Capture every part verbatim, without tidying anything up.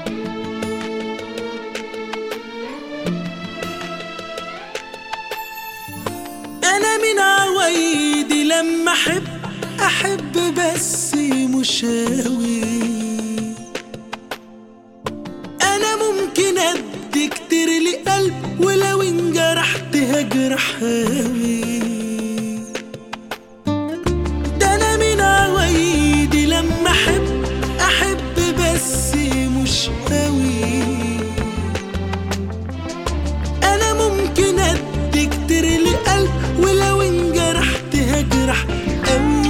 انا من عوايدي لما احب احب بس مش هاوي. انا ممكن ادي كتير لقلب ولو انجرحت هجرح هاوي. ده انا من عوايدي لما احب احب بس مش هاوي. انا ممكن ادي كتير لقلب ولو انجرحت هجرح قوي.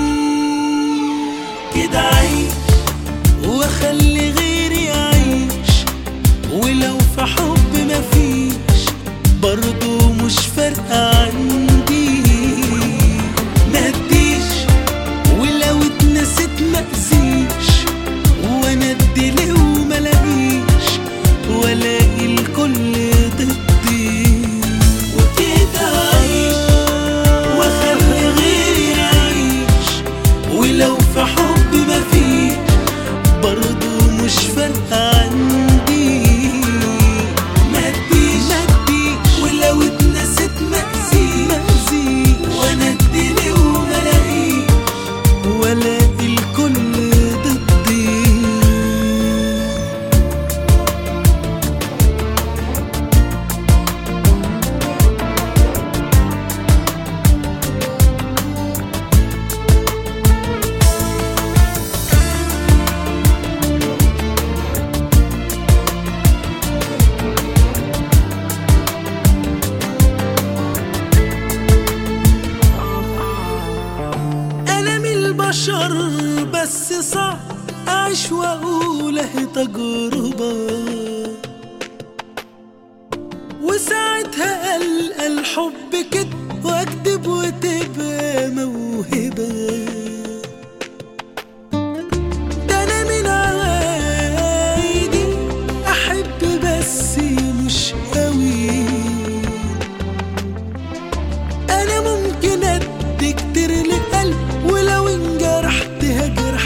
كده عيش واخلي غيري يعيش، ولو في حب مفيش برضو مش فارقة عندي. مهديش ولو اتنسيت مأذيش، وانا ادي ليه وملاقيش والاقي الكل ضدي. وكده عيش واخلي غيري يعيش، ولو في حب مفيش برضو مش فارقة عندي. مهديش ولو اتنسيت مأذيش، وانا ادي ليه وملاقيش والاقي الكل ضدي. أنا من البشر بس صعب أعيش وأقول أهي تجربة، وساعتها ألقى الحب كده وأكتب وتبقى موهبة. ده أنا من عوايدي أحب بس مش قوي. أنا ممكن أدي كتير لقلب ولو انجرحت هجرح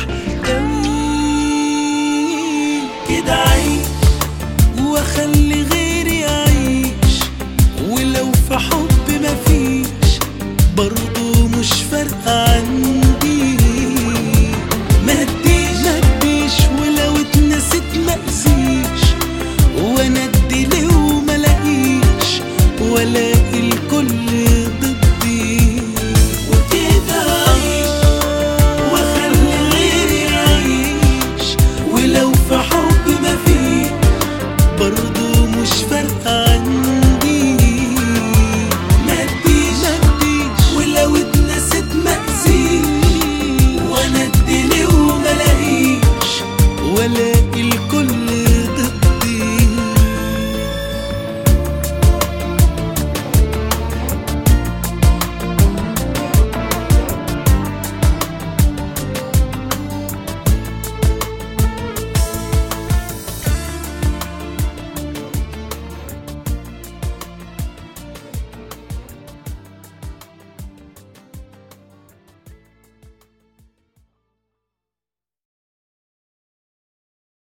قوي. كده عيش واخلي غيري يعيش، ولو في حب مفيش برضو مش فارقة عندي. مهديش مهديش ولو اتنسيت مأذيش، وانا ادي ليه وملاقيش والاقي الكل ضدي. وكده عيش واخلي غيري يعيش، ولو في حب مفيش برضو مش فارقة عندي. مهديش ولو اتنسيت مأذيش، وانا ادي ليه وملاقيش والاقي الكل